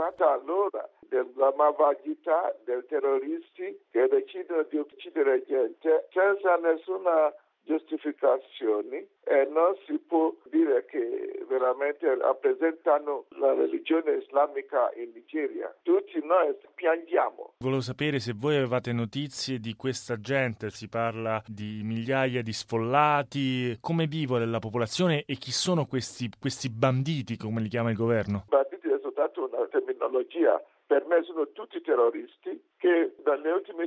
tratta allora della malvagità dei terroristi che decidono di uccidere gente senza nessuna giustificazione e non si può dire che veramente rappresentano la religione islamica in Nigeria. Tutti noi piangiamo. Volevo sapere se voi avevate notizie di questa gente, si parla di migliaia di sfollati, come vive la popolazione e chi sono questi banditi, come li chiama il governo? Banditi è soltanto una terminologia, per me sono tutti terroristi che negli ultimi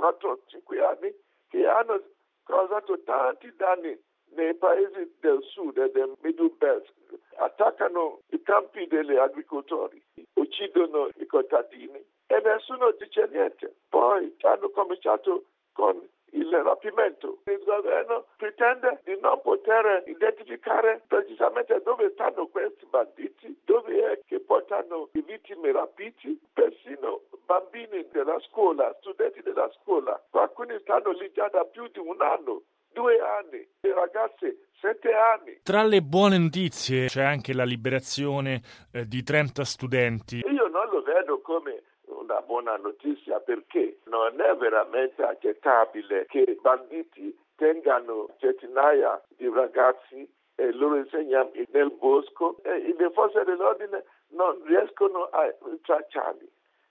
4-5 anni che hanno causato tanti danni nei paesi del sud e del Middle Belt, attaccano i campi degli agricoltori, uccidono i contadini e nessuno dice niente. Poi hanno cominciato con il rapimento. Il governo pretende di non poter identificare precisamente dove stanno questi banditi, dove è che portano i vittime rapiti, persino bambini della scuola, studenti della scuola. Alcuni stanno lì già da più di un anno, 2 anni, i ragazzi 7 anni. Tra le buone notizie c'è anche la liberazione di 30 studenti. Io non lo vedo come una buona notizia perché non è veramente accettabile che banditi tengano centinaia di ragazzi e loro insegnano nel bosco e le forze dell'ordine non riescono a tracciarli,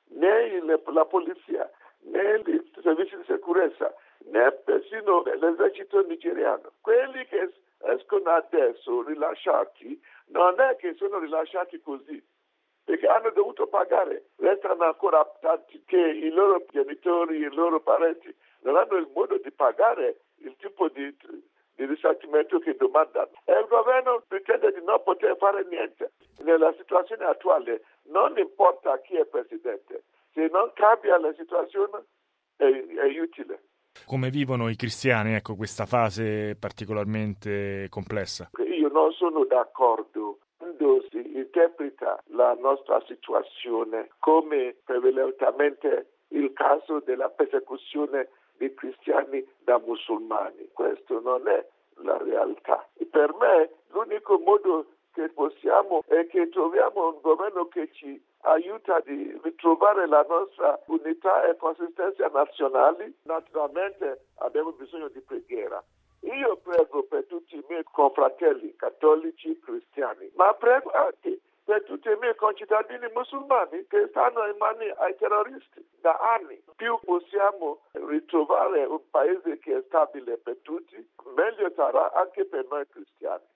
né la polizia, né i servizi di sicurezza, né persino l'esercito nigeriano. Quelli che escono adesso rilasciati non è che sono rilasciati così, perché hanno dovuto pagare, restano ancora tanti che i loro genitori, i loro parenti non hanno il modo di pagare il tipo di risarcimento che domandano. E il governo pretende di non poter fare niente. Nella situazione attuale non importa chi è presidente, se non cambia la situazione è utile. Come vivono i cristiani, questa fase particolarmente complessa? Io non sono d'accordo quando si interpreta la nostra situazione come prevalentemente il caso della persecuzione dei cristiani da musulmani. Questo non è la realtà. Per me l'unico modo che possiamo è che troviamo un governo che ci aiuta di ritrovare la nostra unità e consistenza nazionali. Naturalmente abbiamo bisogno di preghiera. Io prego per tutti i miei confratelli cattolici cristiani, ma prego anche per tutti i miei concittadini musulmani che stanno in mano ai terroristi da anni. Più possiamo ritrovare un paese che è stabile per tutti, meglio sarà anche per noi cristiani.